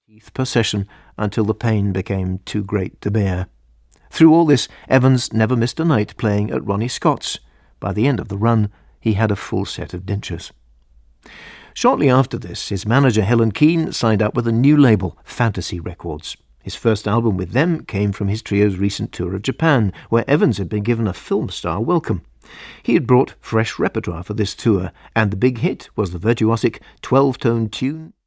teeth per session until the pain became too great to bear. Through all this, Evans never missed a night playing at Ronnie Scott's. By the end of the run, he had a full set of dentures. Shortly after this, his manager Helen Keane signed up with a new label, Fantasy Records. His first album with them came from his trio's recent tour of Japan, where Evans had been given a film star welcome. He had brought fresh repertoire for this tour, and the big hit was the virtuosic 12-tone tune